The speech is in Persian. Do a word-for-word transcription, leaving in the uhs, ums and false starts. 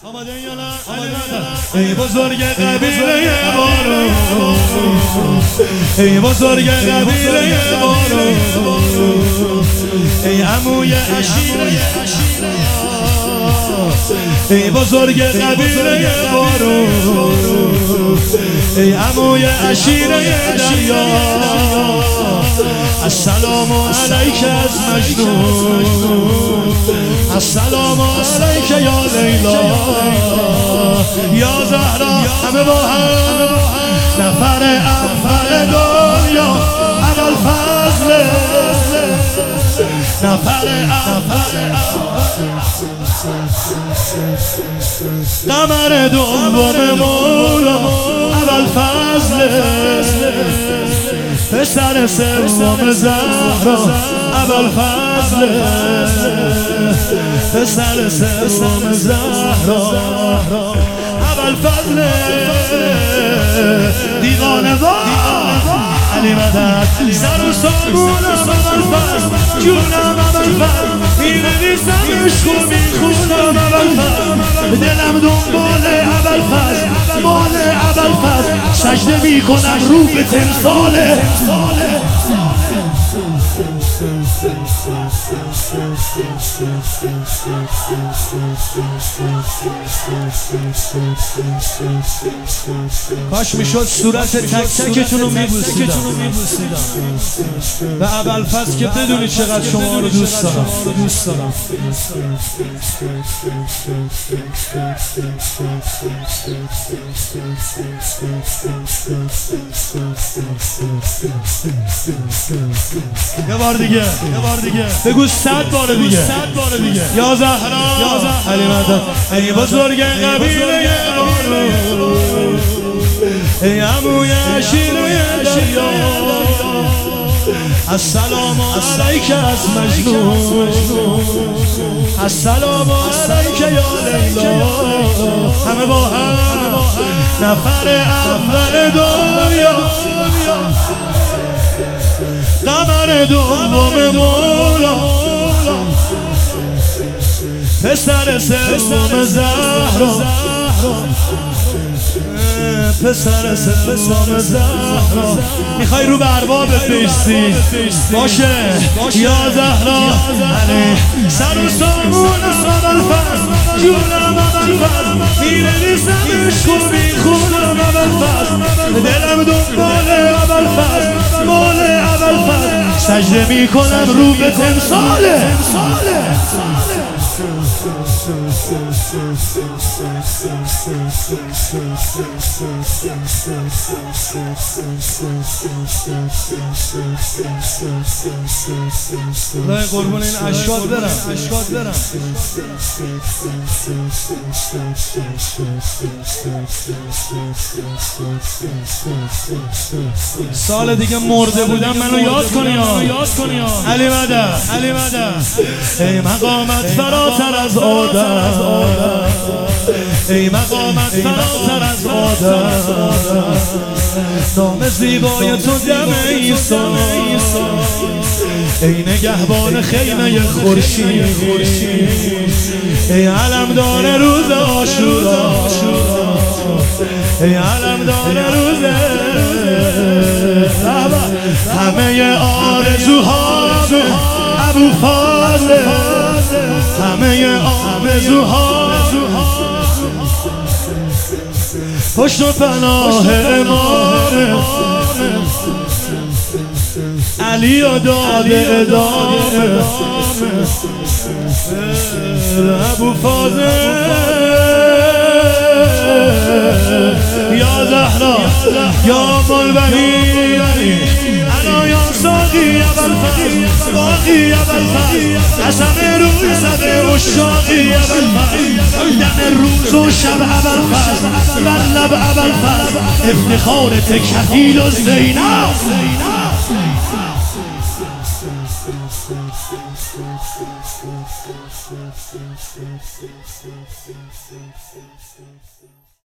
آماده یا نه؟ ای بزرگ قبیله بارو، ای بزرگ قبیله بارو، ای عموی عشیره، ای بزرگ قبیله بارو، ای عموی عشیره دریا. السلام علیک از مجنون، السلام علیک یا لیلا، یا زهرا همه با هم، نفر اول دنیا ابوالفضل، نفر اول قمر دوم مولا ابوالفضل، پسر سوم زهرا ابوالفضل، پسر سوم زهرا ابوالفضل، دیوانه وار علی مدد، سر و سامونم ابوالفضل، جونم ابوالفضل، می‌نویسم عشق و می‌خونم ابوالفضل، دلم دنبال ابوالفضل، مال ابوالفضل، سجده می‌کنم رو به تمثال. کاش میشد صورت تک تکتون رو میبوسیدم و ابوالفضل که بدونی چقدر شما رو دوست دارم. یه بار دیگه، یه بار دیگه بگو، صد بار دیگه، صد بار دیگه. یا زهرا علی مدد، ای بزرگ قبیله بارو، ای عموی عشیره دریا. السلام علیک از مجنون، السلام علیک یا لیلا، همه با هم، نفر اول دنیا قمر دوم مولا، پسر سوم زهرا، پسر سوم زهرا. میخوای رو به اربابت بیستی باشه یا زهرا، سر و سامونم ابوالفضل، جونم ابوالفضل، می‌نویسم عشق و می‌خونم ابوالفضل، دلم دنبال ابوالفضل، مال ابوالفضل، سجده میکنم رو به تمثال. خدای قربون این اشکات برم، اشکات برم. سال دیگه مرده بودم منو یاد کنی ها، یاد کنی ها. علی مدد، علی مدد، ای مقامت فراتر از آدم، ای مقامت فراتر از آدم، نام زیبای تو دم عیسی، ای نگهبان خیمه خورشید، ای علمدار روز عاشورا، ای علمدار روز همه آرزوهام ابوالفضل، همه آرزوهام پشت و پناه امام علی و داده ادامه ابوالفضل، یا زهرا یا مولبنی، انا یا ساقی ابوالفضل، باقی ابوالفضل، قسم روی زده عشاقی ابوالفضل، دم روز و شب ابوالفضل، بر لب ابوالفضل، افتخارت کفیل و زینب.